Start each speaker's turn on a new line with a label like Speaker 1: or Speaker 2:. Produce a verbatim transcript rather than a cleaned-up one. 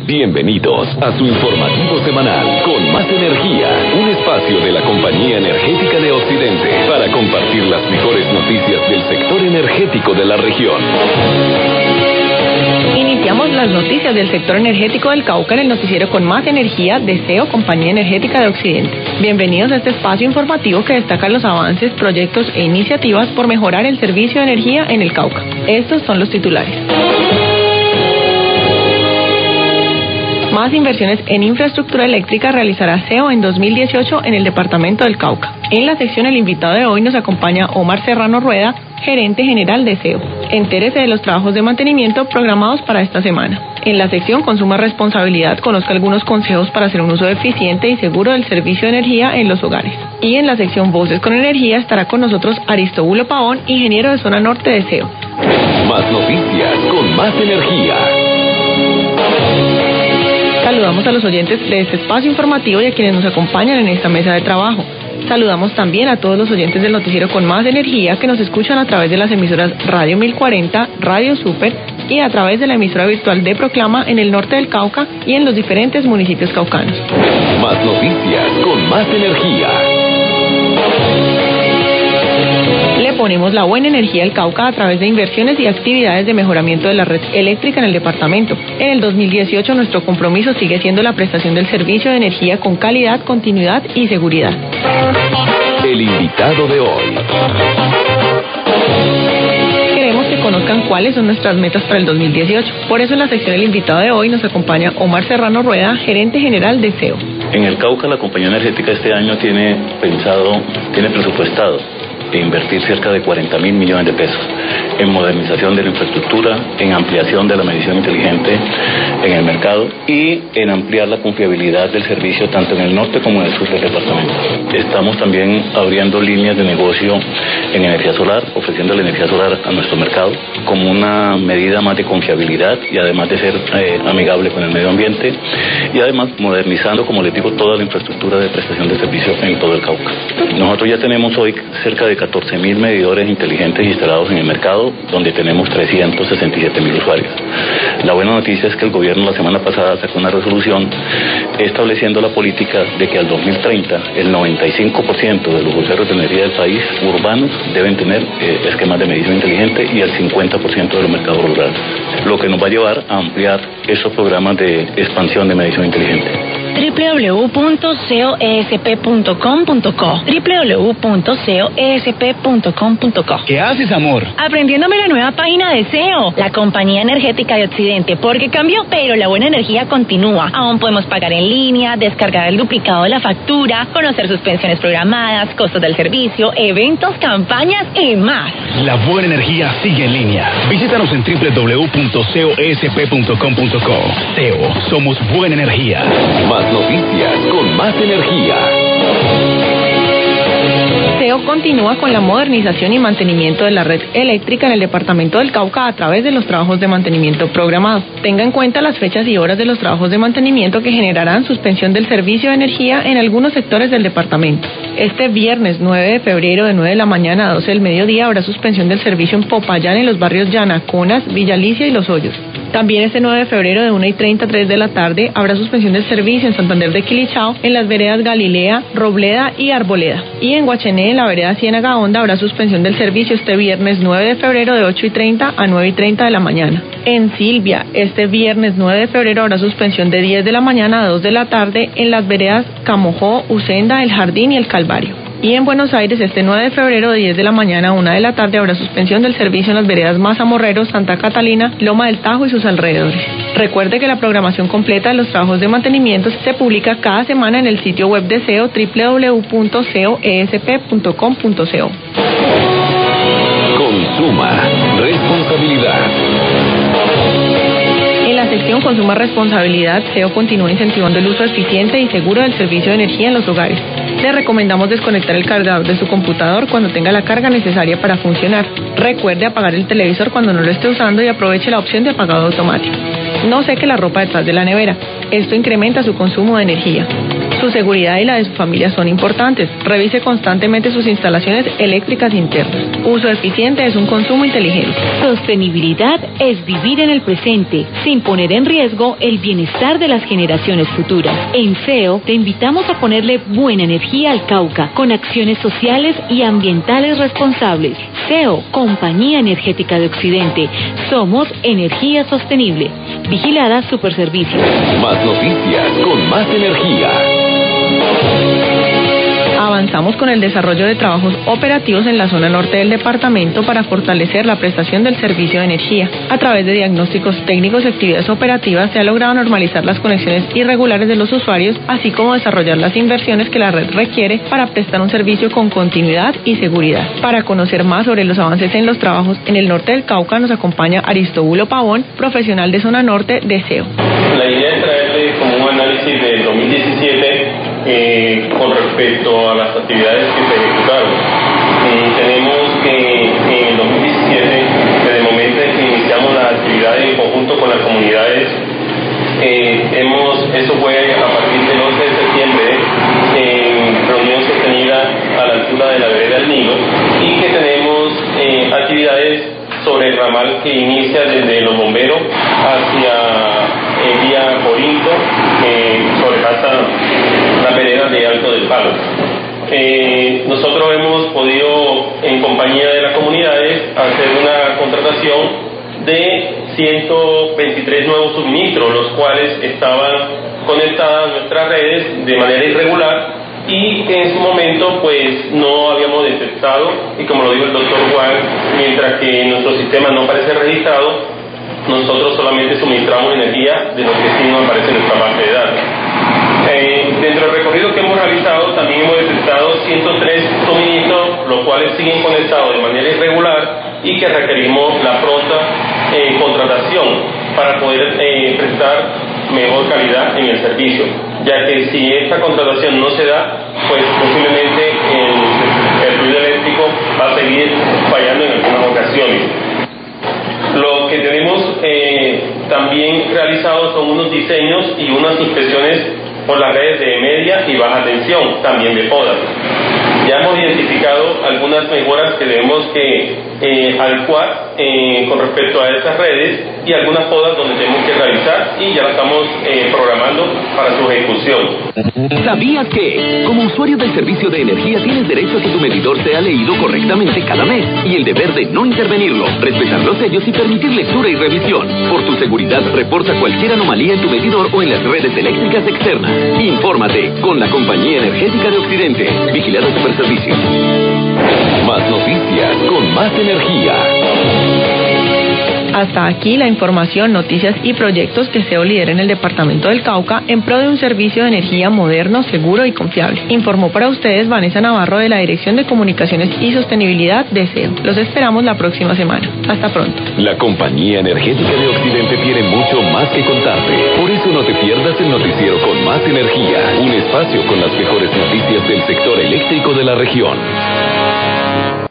Speaker 1: Bienvenidos a su informativo semanal con Más Energía, un espacio de la Compañía Energética de Occidente para compartir las mejores noticias del sector energético de la región.
Speaker 2: Iniciamos las noticias del sector energético del Cauca en el noticiero con Más Energía de C E O, Compañía Energética de Occidente. Bienvenidos a este espacio informativo que destaca los avances, proyectos e iniciativas por mejorar el servicio de energía en el Cauca. Estos son los titulares. Más inversiones en infraestructura eléctrica realizará C E O en dos mil dieciocho en el departamento del Cauca. En la sección el invitado de hoy nos acompaña Omar Serrano Rueda, gerente general de C E O. Entérese de los trabajos de mantenimiento programados para esta semana. En la sección Consuma Responsabilidad conozca algunos consejos para hacer un uso eficiente y seguro del servicio de energía en los hogares. Y en la sección Voces con Energía estará con nosotros Aristóbulo Pavón, ingeniero de zona norte de C E O.
Speaker 1: Más noticias con Más Energía.
Speaker 2: Saludamos a los oyentes de este espacio informativo y a quienes nos acompañan en esta mesa de trabajo. Saludamos también a todos los oyentes del noticiero con Más Energía que nos escuchan a través de las emisoras Radio mil cuarenta, Radio Super y a través de la emisora virtual de Proclama en el norte del Cauca y en los diferentes municipios caucanos.
Speaker 1: Más noticias con Más Energía.
Speaker 2: Le ponemos la buena energía al Cauca a través de inversiones y actividades de mejoramiento de la red eléctrica en el departamento. En el dos mil dieciocho nuestro compromiso sigue siendo la prestación del servicio de energía con calidad, continuidad y seguridad.
Speaker 1: El invitado de hoy.
Speaker 2: Queremos que conozcan cuáles son nuestras metas para el dos mil dieciocho. Por eso en la sección El invitado de hoy nos acompaña Omar Serrano Rueda, gerente general de C E O.
Speaker 3: En el Cauca la compañía energética este año tiene pensado, tiene presupuestado de invertir cerca de cuarenta mil millones de pesos en modernización de la infraestructura, en ampliación de la medición inteligente en el mercado y en ampliar la confiabilidad del servicio tanto en el norte como en el sur del departamento. Estamos también abriendo líneas de negocio en energía solar, ofreciendo la energía solar a nuestro mercado como una medida más de confiabilidad y además de ser eh, amigable con el medio ambiente y además modernizando, como les digo, toda la infraestructura de prestación de servicio en todo el Cauca. Nosotros ya tenemos hoy cerca de catorce mil medidores inteligentes instalados en el mercado, donde tenemos trescientos sesenta y siete mil usuarios. La buena noticia es que el gobierno la semana pasada sacó una resolución estableciendo la política de que al dos mil treinta el noventa y cinco por ciento de los usuarios de energía del país urbanos deben tener eh, esquemas de medición inteligente y el cincuenta por ciento de los mercados rurales, lo que nos va a llevar a ampliar esos programas de expansión de medición inteligente.
Speaker 4: doble u doble u doble u punto coesp punto com punto co doble u doble u doble u punto coesp punto com punto co.
Speaker 5: ¿Qué haces, amor?
Speaker 4: Aprendiéndome la nueva página de C E O, la Compañía Energética de Occidente, porque cambió, pero la buena energía continúa. Aún podemos pagar en línea, descargar el duplicado de la factura, conocer sus pensiones programadas, costos del servicio, eventos, campañas y más.
Speaker 5: La buena energía sigue en línea. Visítanos en doble u doble u doble u punto coesp punto com punto co. C E O, somos buena energía.
Speaker 1: Más noticias con Más Energía.
Speaker 2: C E O continúa con la modernización y mantenimiento de la red eléctrica en el departamento del Cauca a través de los trabajos de mantenimiento programados. Tenga en cuenta las fechas y horas de los trabajos de mantenimiento que generarán suspensión del servicio de energía en algunos sectores del departamento. Este viernes nueve de febrero de nueve de la mañana a doce del mediodía habrá suspensión del servicio en Popayán en los barrios Llanaconas, Villa Alicia y Los Hoyos. También este nueve de febrero de una y treinta a tres de la tarde habrá suspensión del servicio en Santander de Quilichao, en las veredas Galilea, Robleda y Arboleda. Y en Guachené, en la vereda Ciénaga Honda, habrá suspensión del servicio este viernes nueve de febrero de ocho y treinta a nueve y treinta de la mañana. En Silvia, este viernes nueve de febrero habrá suspensión de diez de la mañana a dos de la tarde en las veredas Camojó, Usenda, El Jardín y El Calvario. Y en Buenos Aires, este nueve de febrero de diez de la mañana a una de la tarde habrá suspensión del servicio en las veredas Mazamorrero, Santa Catalina, Loma del Tajo y sus alrededores. Recuerde que la programación completa de los trabajos de mantenimiento se publica cada semana en el sitio web de C E O, doble u doble u doble u punto coesp punto com punto co.
Speaker 1: Consuma Responsabilidad.
Speaker 2: En la sección Consuma Responsabilidad, C E O continúa incentivando el uso eficiente y seguro del servicio de energía en los hogares. Le recomendamos desconectar el cargador de su computador cuando tenga la carga necesaria para funcionar. Recuerde apagar el televisor cuando no lo esté usando y aproveche la opción de apagado automático. No seque la ropa detrás de la nevera. Esto incrementa su consumo de energía. Su seguridad y la de su familia son importantes. Revise constantemente sus instalaciones eléctricas internas. Uso eficiente es un consumo inteligente.
Speaker 6: Sostenibilidad es vivir en el presente, sin poner en riesgo el bienestar de las generaciones futuras. En C E O te invitamos a ponerle buena energía al Cauca, con acciones sociales y ambientales responsables. C E O, Compañía Energética de Occidente. Somos energía sostenible. Vigilada Superservicios.
Speaker 1: Más noticias con más energía.
Speaker 2: Avanzamos con el desarrollo de trabajos operativos en la zona norte del departamento para fortalecer la prestación del servicio de energía. A través de diagnósticos técnicos y actividades operativas se ha logrado normalizar las conexiones irregulares de los usuarios, así como desarrollar las inversiones que la red requiere para prestar un servicio con continuidad y seguridad. Para conocer más sobre los avances en los trabajos en el norte del Cauca nos acompaña Aristóbulo Pavón, profesional de zona norte de C E O.
Speaker 7: La idea es traerle como un análisis del dos mil diecisiete eh, con respecto a las actividades que se ejecutaron. Eh, tenemos que en el dos mil diecisiete, desde el momento en que iniciamos las actividades en conjunto con las comunidades, eh, hemos, eso fue a partir del once de septiembre, en reunión sostenida a la altura de la vereda del Nilo, y que tenemos eh, actividades sobre el ramal que inicia desde los bomberos hacia el vía Corinto, eh, sobrepasa la vereda de Alto del Palo. Eh, nosotros hemos podido, en compañía de las comunidades, hacer una contratación de ciento veintitrés nuevos suministros, los cuales estaban conectados a nuestras redes de manera irregular y que en su momento pues no habíamos detectado, y como lo dijo el doctor Juan, mientras que en nuestro sistema no aparece registrado, nosotros solamente suministramos energía de lo que sí no aparece en nuestra base de datos. Eh, dentro del recorrido que hemos realizado también hemos detectado ciento tres suministros, los cuales siguen conectados de manera irregular y que requerimos la pronta eh, contratación para poder eh, prestar mejor calidad en el servicio, ya que si esta contratación no se da, pues posiblemente el, el fluido eléctrico va a seguir fallando en algunas ocasiones. Lo que tenemos eh, también realizado son unos diseños y unas inspecciones por las redes de media y baja tensión, también de podas. Ya hemos identificado algunas mejoras que debemos que eh, adecuar eh, con respecto a estas redes y algunas podas donde tenemos que realizar y ya la estamos eh, programando para su ejecución.
Speaker 1: ¿Sabías que, como usuario del servicio de energía, tienes derecho a que tu medidor sea leído correctamente cada mes y el deber de no intervenirlo, respetar los sellos y permitir lectura y revisión? Por tu seguridad, reporta cualquier anomalía en tu medidor o en las redes eléctricas externas. Infórmate con la Compañía Energética de Occidente. Vigilada Superservicios. Más noticias con más energía.
Speaker 2: Hasta aquí la información, noticias y proyectos que C E O lidera en el departamento del Cauca en pro de un servicio de energía moderno, seguro y confiable. Informó para ustedes Vanessa Navarro de la Dirección de Comunicaciones y Sostenibilidad de C E O. Los esperamos la próxima semana. Hasta pronto.
Speaker 1: La Compañía Energética de Occidente tiene mucho más que contarte. Por eso no te pierdas el noticiero con más energía, un espacio con las mejores noticias del sector eléctrico de la región.